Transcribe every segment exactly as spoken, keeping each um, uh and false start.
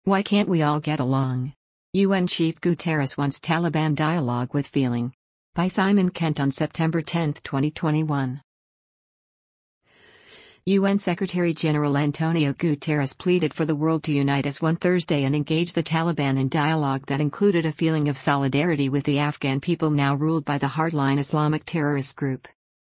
Why can't we all get along? U N Chief Guterres wants Taliban dialogue with feeling. By Simon Kent on September tenth, twenty twenty-one. U N Secretary-General Antonio Guterres pleaded for the world to unite as one Thursday and engage the Taliban in dialogue that included a feeling of solidarity with the Afghan people now ruled by the hardline Islamic terrorist group.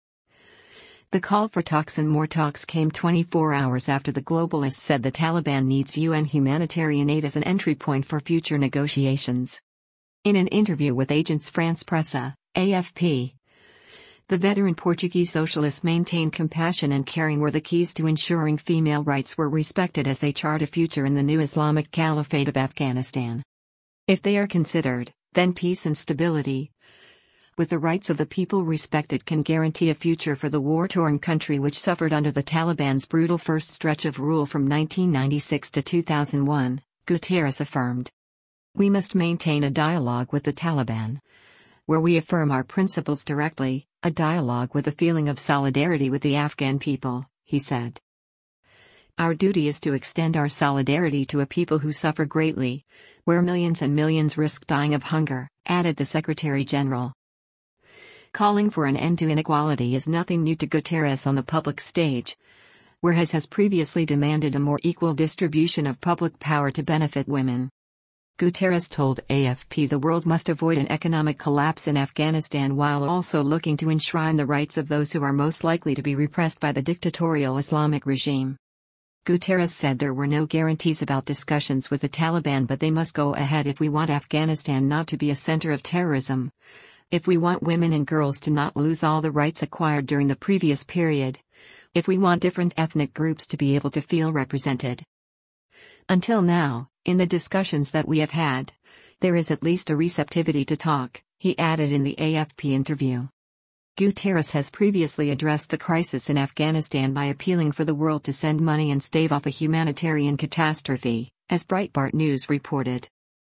The call for talks and more talks came twenty-four hours after the globalists said the Taliban needs U N humanitarian aid as an entry point for future negotiations. In an interview with Agence France-Presse, A F P, the veteran Portuguese socialist maintained compassion and caring were the keys to ensuring female rights were respected as they chart a future in the new Islamic Caliphate of Afghanistan. If they are considered, then peace and stability, with the rights of the people respected, can guarantee a future for the war-torn country which suffered under the Taliban's brutal first stretch of rule from nineteen ninety-six to two thousand one, Guterres affirmed. We must maintain a dialogue with the Taliban, where we affirm our principles directly, a dialogue with a feeling of solidarity with the Afghan people, he said. Our duty is to extend our solidarity to a people who suffer greatly, where millions and millions risk dying of hunger, added the Secretary-General. Calling for an end to inequality is nothing new to Guterres on the public stage, whereas has previously demanded a more equal distribution of public power to benefit women. Guterres told A F P the world must avoid an economic collapse in Afghanistan while also looking to enshrine the rights of those who are most likely to be repressed by the dictatorial Islamic regime. Guterres said there were no guarantees about discussions with the Taliban, but they must go ahead if we want Afghanistan not to be a center of terrorism, if we want women and girls to not lose all the rights acquired during the previous period, if we want different ethnic groups to be able to feel represented. Until now, in the discussions that we have had, there is at least a receptivity to talk, he added in the A F P interview. Guterres has previously addressed the crisis in Afghanistan by appealing for the world to send money and stave off a humanitarian catastrophe, as Breitbart News reported.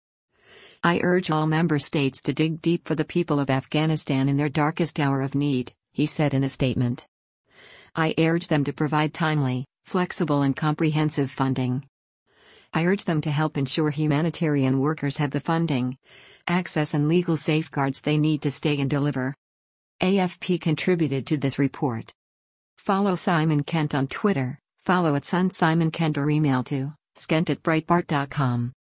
I urge all member states to dig deep for the people of Afghanistan in their darkest hour of need, he said in a statement. I urge them to provide timely, flexible and comprehensive funding. I urge them to help ensure humanitarian workers have the funding, access and legal safeguards they need to stay and deliver. A F P contributed to this report. Follow Simon Kent on Twitter, follow at Sun Simon Kent or email to skent at breitbart dot com.